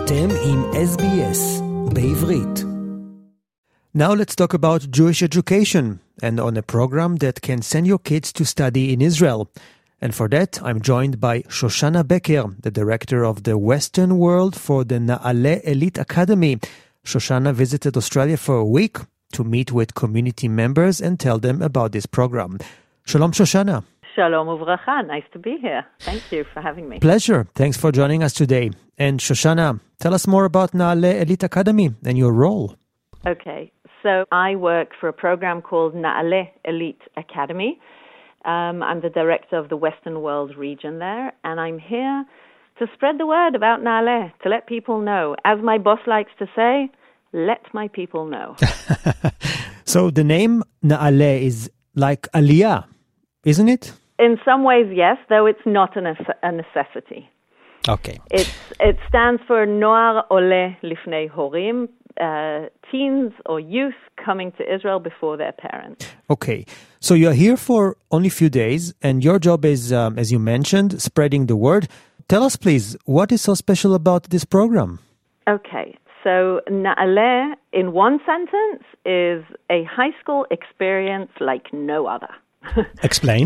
אתם עם SBS בעברית. Now let's talk about Jewish education and on a program that can send your kids to study in Israel. And for that, I'm joined by Shoshana Becker, the director of the Western World for the Na'aleh Elite Academy. Shoshana visited Australia for a week to meet with community members and tell them about this program. Shalom, Shoshana. Shalom uvracha. Nice to be here. Thank you for having me. Pleasure. Thanks for joining us today. And Shoshana, tell us more about Na'aleh Elite Academy and your role. Okay. So I work for a program called Na'aleh Elite Academy. I'm the director of the Western World region there, and I'm here to spread the word about Na'aleh, to let people know. As my boss likes to say, let my people know. So the name Na'aleh is like Aliyah, isn't it? In some ways, yes, though it's not a necessity. Okay. It stands for Noar Oleh Lifnei Horim, teens or youth coming to Israel before their parents. Okay. So you're here for only a few days, and your job is, as you mentioned, spreading the word. Tell us, please, what is so special about this program? Okay. So Na'aleh, in one sentence, is a high school experience like no other. Explain.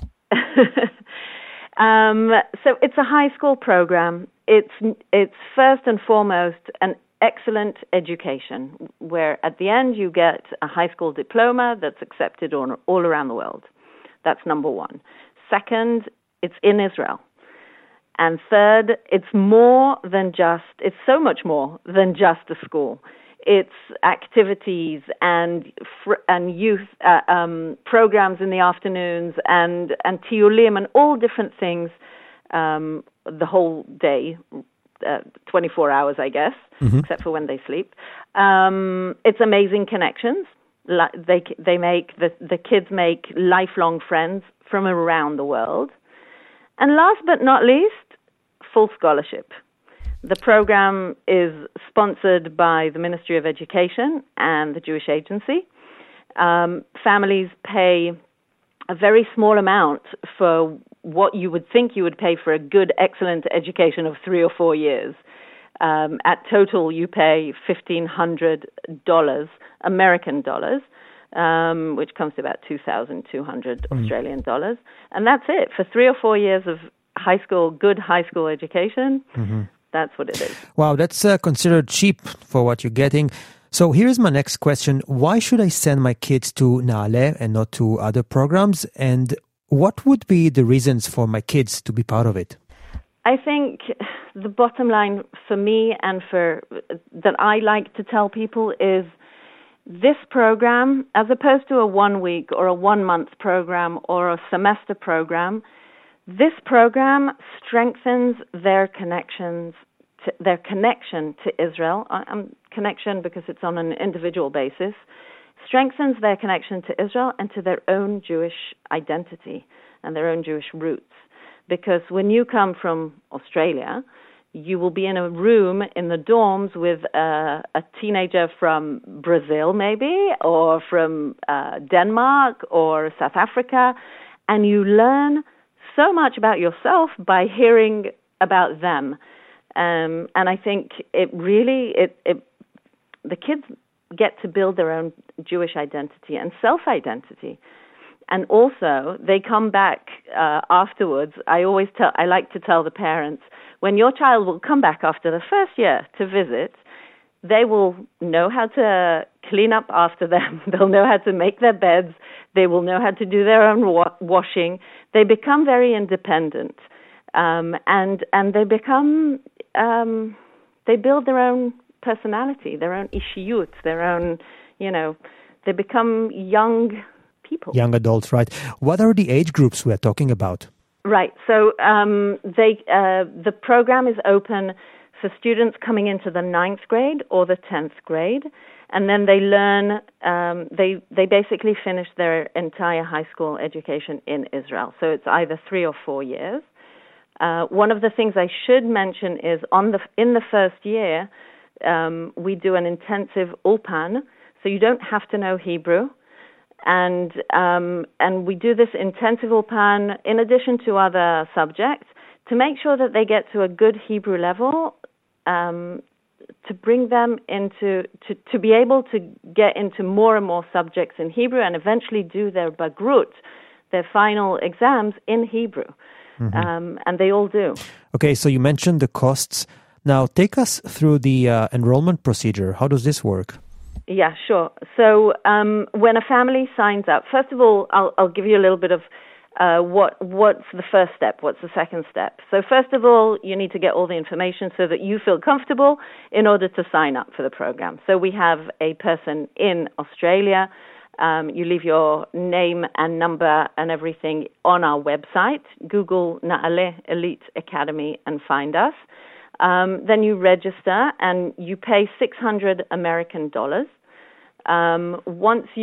So it's a high school program. It's first and foremost an excellent education, where at the end you get a high school diploma that's accepted all around the world. That's number one. Second, it's in Israel. And third, it's so much more than just a school. It's activities and youth programs in the afternoons and tiyulim and all different things the whole day, 24 hours, I guess, except for when they sleep. It's amazing connections. The kids make lifelong friends from around the world. And last but not least, full scholarship. The program is sponsored by the Ministry of Education and the Jewish Agency. Families pay a very small amount for what you would think you would pay for a good, excellent education of 3 or 4 years. At total, you pay $1,500 American dollars, which comes to about 2,200 Australian dollars. And that's it. For 3 or 4 years of good high school education, that's what it is. Wow, that's considered cheap for what you're getting. So here's my next question. Why should I send my kids to Na'aleh and not to other programs? And what would be the reasons for my kids to be part of it? I think the bottom line for me and that I like to tell people is this program, as opposed to a 1 week or a 1 month program or a semester program, this program strengthens their connection to Israel. Connection because it's on an individual basis, strengthens their connection to Israel and to their own Jewish identity and their own Jewish roots. Because when you come from Australia, you will be in a room in the dorms with a teenager from Brazil, maybe, or from Denmark or South Africa, and you learn so much about yourself by hearing about them. And I think the kids get to build their own Jewish identity and self-identity. And also, they come back afterwards. I like to tell the parents, when your child will come back after the first year to visit, they will know how to clean up after them. They'll know how to make their beds. They will know how to do their own washing. They become very independent. And they become, they build their own personality, their own ishiyut, their own, they become young people. Young adults, right. What are the age groups we are talking about? Right. So the program is open for students coming into the 9th grade or the 10th grade. And then they learn, they basically finish their entire high school education in Israel. So it's either 3 or 4 years. One of the things I should mention is in the first year, we do an intensive ulpan, so you don't have to know Hebrew. And we do this intensive ulpan in addition to other subjects to make sure that they get to a good Hebrew level to bring them to be able to get into more and more subjects in Hebrew and eventually do their Bagrut, their final exams in Hebrew. And they all do. Okay, so you mentioned the costs. Now, take us through the enrollment procedure. How does this work? Yeah, sure. So when a family signs up, first of all, I'll give you a little bit of what's the first step, what's the second step. So first of all, you need to get all the information so that you feel comfortable in order to sign up for the program. So we have a person in Australia. You leave your name and number and everything on our website. Google Na'aleh Elite Academy and find us. Then you register and you pay $600 American. Once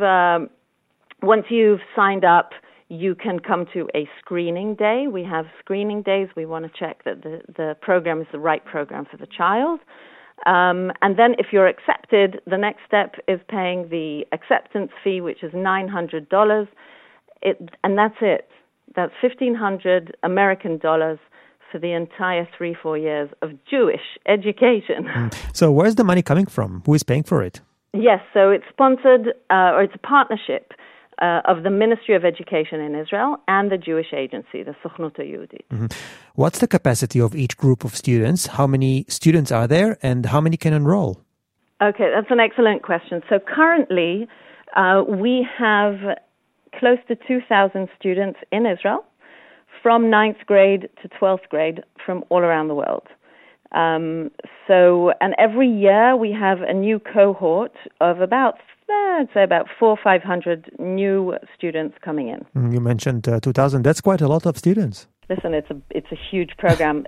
you've signed up, you can come to a screening day. We have screening days. We want to check that the program is the right program for the child. And then if you're accepted, the next step is paying the acceptance fee, which is $900. And that's it. That's $1,500 American for the entire 3-4 years of Jewish education. So where's the money coming from? Who is paying for it? Yes, so it's sponsored, or it's a partnership of the Ministry of Education in Israel and the Jewish agency, the Sochnut HaYehudit. What's the capacity of each group of students? How many students are there and how many can enroll? Okay, that's an excellent question. So currently, we have close to 2,000 students in Israel from 9th grade to 12th grade from all around the world. And every year we have a new cohort of about 400 or 500 new students coming in. You mentioned 2,000. That's quite a lot of students. Listen, it's a huge program.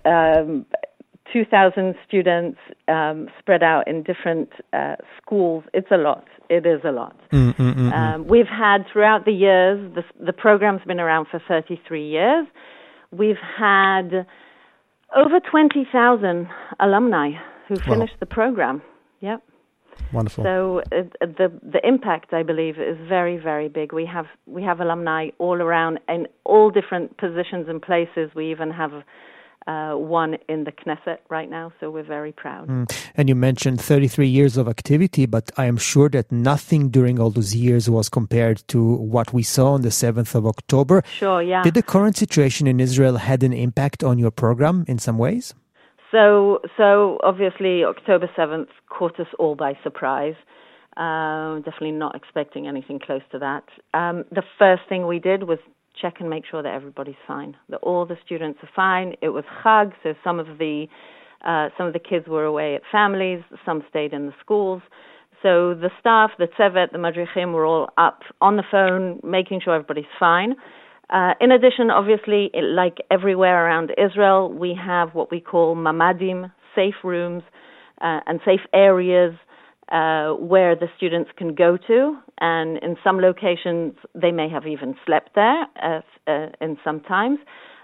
2,000 students spread out in different schools. It's a lot. It is a lot. We've had throughout the years, the program's been around for 33 years. We've had over 20,000 alumni who finished the program. Yep. Wonderful. So the impact, I believe, is very, very big. We have alumni all around in all different positions and places. We even have one in the Knesset right now, so we're very proud. And you mentioned 33 years of activity, but I am sure that nothing during all those years was compared to what we saw on the 7th of October. Sure, yeah. Did the current situation in Israel had an impact on your program in some ways? So obviously October 7th caught us all by surprise. Definitely not expecting anything close to that. The first thing we did was check and make sure that everybody's fine, that all the students are fine. It was Chag, so some of the kids were away at families, some stayed in the schools. So the staff, the tzevet, the madrichim were all up on the phone, making sure everybody's fine. In addition, obviously, like everywhere around Israel, we have what we call mamadim, safe rooms and safe areas where the students can go to. And in some locations, they may have even slept there in some times.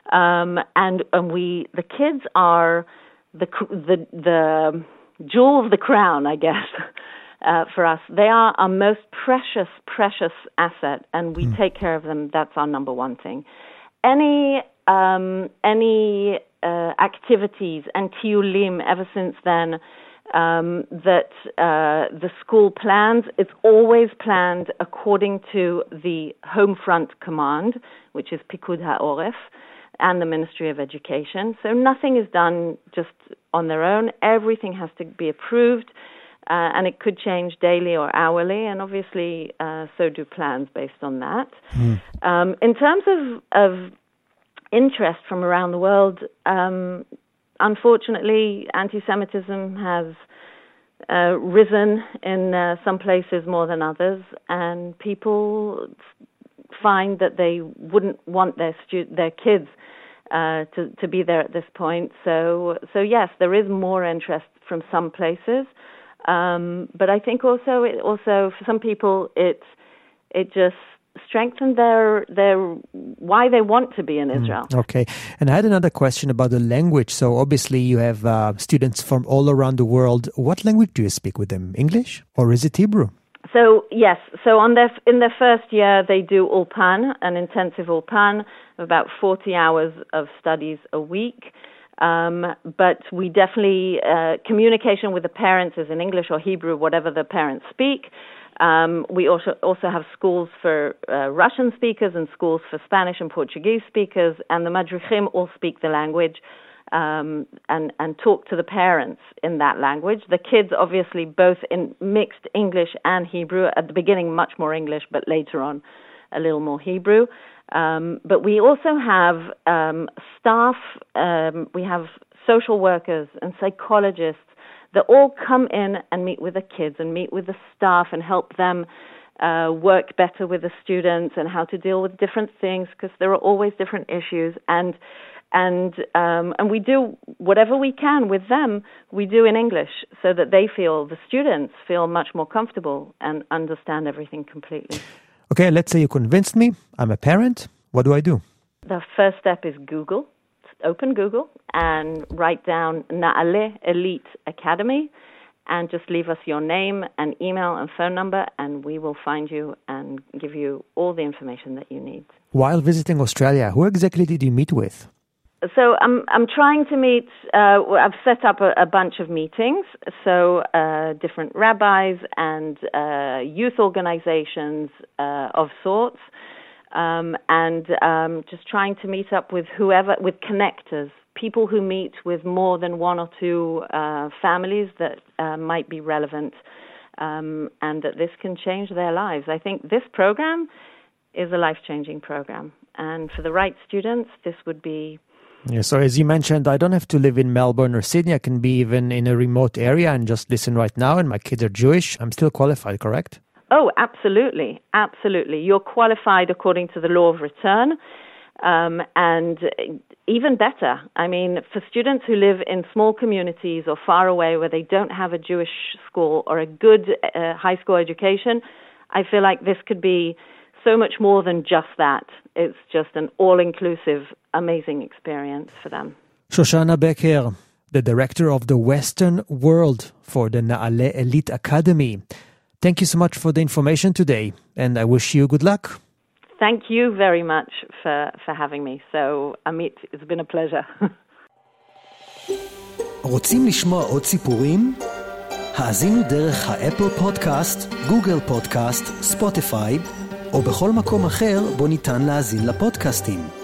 The kids are the jewel of the crown, I guess. For us, they are our most precious asset, and we take care of them. That's our number one thing. Any activities and tiyulim ever since then that the school plans, it's always planned according to the Home Front Command, which is Pikud HaOref, and the Ministry of Education. So nothing is done just on their own. Everything has to be approved. And it could change daily or hourly, and obviously so do plans based on that. In terms of interest from around the world, unfortunately, anti-Semitism has risen in some places more than others, and people find that they wouldn't want their kids to be there at this point. So yes, there is more interest from some places. But I think also for some people it just strengthened their why they want to be in Israel. Okay, and I had another question about the language. So obviously you have students from all around the world. What language do you speak with them? English or is it Hebrew? So yes, so in their first year they do ulpan, an intensive ulpan, about 40 hours of studies a week. But we definitely, communication with the parents is in English or Hebrew, whatever the parents speak. We also have schools for Russian speakers and schools for Spanish and Portuguese speakers, and the Madrichim all speak the language and talk to the parents in that language. The kids, obviously, both in mixed English and Hebrew. At the beginning, much more English, but later on, a little more Hebrew. But we also have staff, we have social workers and psychologists that all come in and meet with the kids and meet with the staff and help them work better with the students and how to deal with different things, because there are always different issues. And we do whatever we can with them, we do in English, so that the students feel much more comfortable and understand everything completely. Okay, let's say you convinced me. I'm a parent. What do I do? The first step is Google. Open Google and write down Na'aleh Elite Academy and just leave us your name and email and phone number, and we will find you and give you all the information that you need. While visiting Australia, who exactly did you meet with? So I'm trying to meet, I've set up a bunch of meetings, so different rabbis and youth organizations of sorts, and just trying to meet up with with connectors, people who meet with more than one or two families that might be relevant, and that this can change their lives. I think this program is a life-changing program, and for the right students, this would be... Yeah, so as you mentioned, I don't have to live in Melbourne or Sydney. I can be even in a remote area and just listen right now, and my kids are Jewish. I'm still qualified, correct? Oh, absolutely. Absolutely. You're qualified according to the law of return, and even better. I mean, for students who live in small communities or far away where they don't have a Jewish school or a good high school education, I feel like this could be so much more than just that. It's just an all-inclusive, amazing experience for them. Shoshana Becker, the director of the Western World for the Na'aleh Elite Academy. Thank you so much for the information today, and I wish you good luck. Thank you very much for having me. So, Amit, it's been a pleasure. רוצים לשמוע עוד סיפורים? האזינו דרך האפל פודקאסט, גוגל פודקאסט, ספוטיפיי, או בכל מקום אחר בו ניתן להאזין לפודקאסטים.